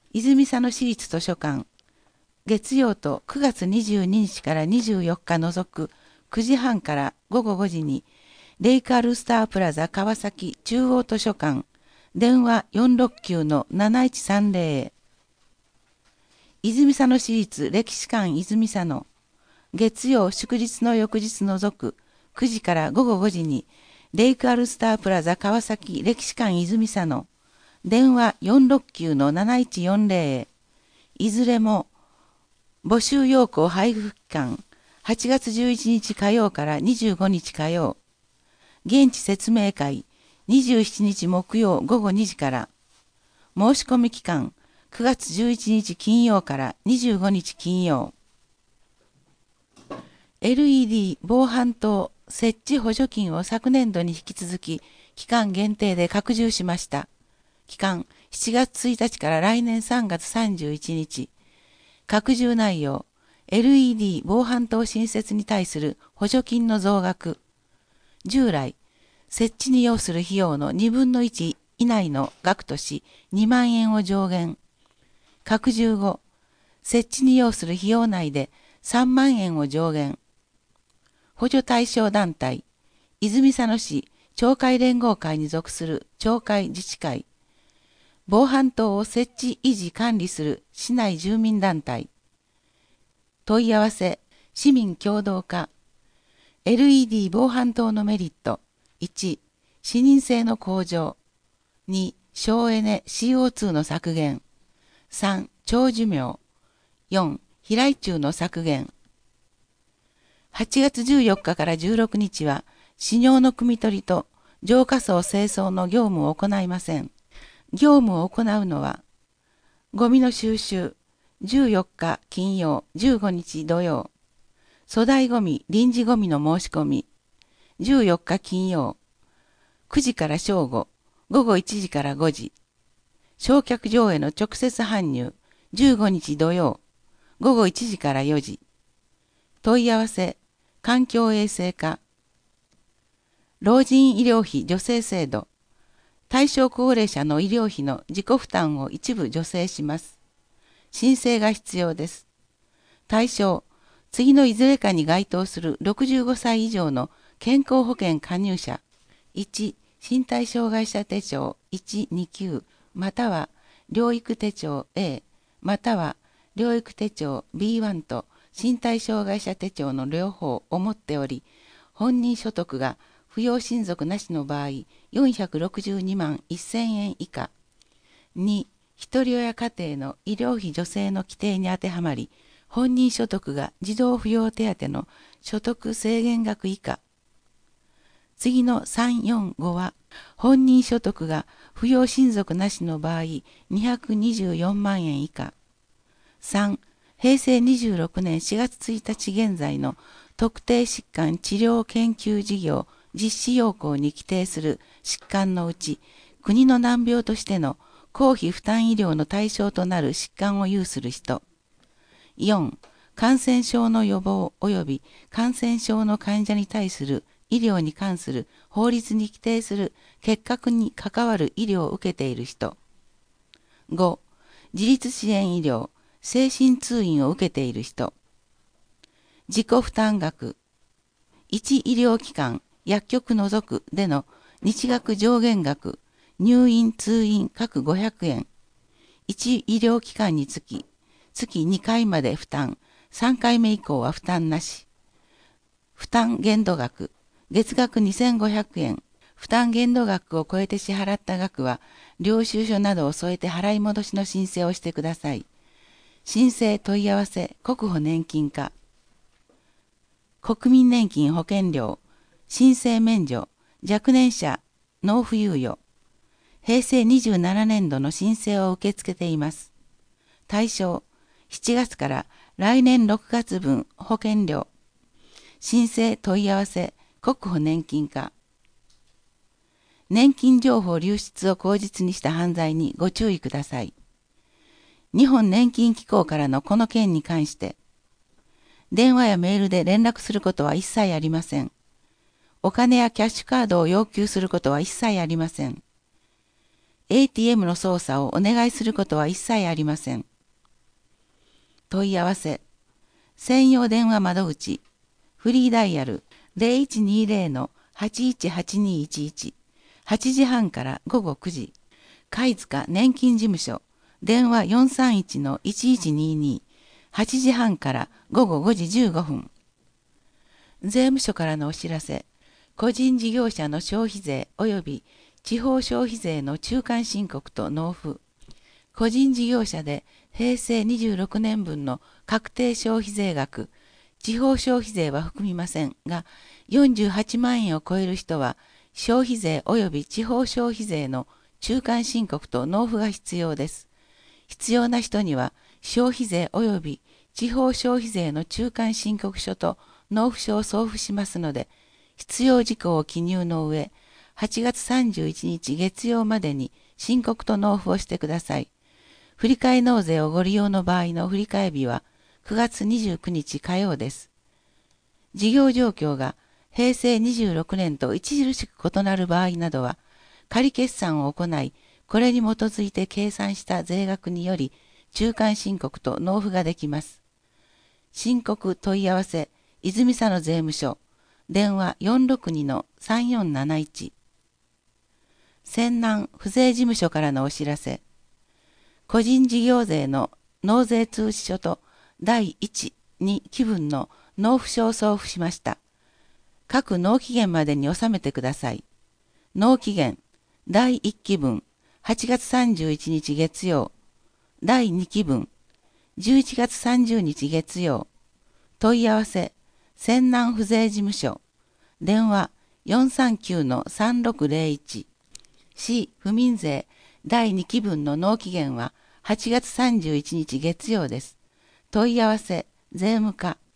泉佐野市立図書館、月曜と9月22日から24日除く9時半から午後5時に、レイクアルスタープラザ川崎中央図書館、電話469-7130へ。泉佐野市立歴史館泉佐野、月曜祝日の翌日除く9時から午後5時に、レイクアルスタープラザ川崎歴史館泉佐野、電話469-7140へ。いずれも募集要項配布期間8月11日火曜から25日火曜、現地説明会27日木曜午後2時から、申し込み期間9月11日金曜から25日金曜。LED 防犯灯設置補助金を昨年度に引き続き期間限定で拡充しました。期間7月1日から来年3月31日。拡充内容、LED 防犯灯新設に対する補助金の増額。従来、設置に要する費用の2分の1以内の額とし2万円を上限。拡充後、設置に要する費用内で3万円を上限。補助対象団体、泉佐野市町会連合会に属する町会自治会。防犯灯を設置維持管理する市内住民団体。問い合わせ、市民協同化。LED 防犯灯のメリット。1、視認性の向上。2、省エネ CO2 の削減。3、長寿命。4、飛来虫の削減。8月14日から16日は、死尿の汲み取りと浄化槽清掃の業務を行いません。業務を行うのは、ゴミの収集、14日金曜、15日土曜、粗大ゴミ、臨時ゴミの申し込み、14日金曜、9時から正午、午後1時から5時、焼却場への直接搬入、15日土曜、午後1時から4時、問い合わせ、環境衛生課、老人医療費助成制度、対象高齢者の医療費の自己負担を一部助成します。申請が必要です。対象、次のいずれかに該当する65歳以上の健康保険加入者。1、身体障害者手帳129または療育手帳 A または療育手帳 B1 と身体障害者手帳の両方を持っており、本人所得が扶養親族なしの場合、462万1000円以下。2、一人親家庭の医療費助成の規定に当てはまり、本人所得が児童扶養手当の所得制限額以下。次の3、4、5は、本人所得が扶養親族なしの場合、224万円以下。3、平成26年4月1日現在の特定疾患治療研究事業実施要項に規定する疾患のうち、国の難病としての公費負担医療の対象となる疾患を有する人。4、感染症の予防及び感染症の患者に対する医療に関する法律に規定する結核に関わる医療を受けている人。5、自立支援医療、精神通院を受けている人。自己負担額。1医療機関、薬局除くでの日額上限額、入院通院各500円。1医療機関につき、月2回まで負担、3回目以降は負担なし。負担限度額、月額2500円。負担限度額を超えて支払った額は、領収書などを添えて払い戻しの申請をしてください。申請問い合わせ、国保年金課。国民年金保険料、申請免除、若年者、納付猶予。平成27年度の申請を受け付けています。対象、7月から来年6月分保険料。申請問い合わせ、国保年金課。年金情報流出を口実にした犯罪にご注意ください。日本年金機構からのこの件に関して、電話やメールで連絡することは一切ありません。お金やキャッシュカードを要求することは一切ありません。 ATM の操作をお願いすることは一切ありません。問い合わせ。専用電話窓口。フリーダイヤル 0120-818211。8時半から午後9時。貝塚年金事務所。電話431-1122。8時半から午後5時15分。税務署からのお知らせ。個人事業者の消費税及び地方消費税の中間申告と納付。個人事業者で平成26年分の確定消費税額、地方消費税は含みませんが、48万円を超える人は消費税及び地方消費税の中間申告と納付が必要です。必要な人には消費税及び地方消費税の中間申告書と納付書を送付しますので、必要事項を記入の上、8月31日月曜までに申告と納付をしてください。振替納税をご利用の場合の振替日は9月29日火曜です。事業状況が平成26年と著しく異なる場合などは、仮決算を行い、これに基づいて計算した税額により、中間申告と納付ができます。申告問い合わせ、泉佐野税務署、電話462-3471。泉南府税事務所からのお知らせ。個人事業税の納税通知書と第1、2期分の納付書を送付しました。各納期限までに納めてください。納期限、第1期分、8月31日月曜。第2期分、11月30日月曜。問い合わせ、泉南府税事務所。電話439-3601。市府民税第2期分の納期限は8月31日月曜です。問い合わせ、税務課。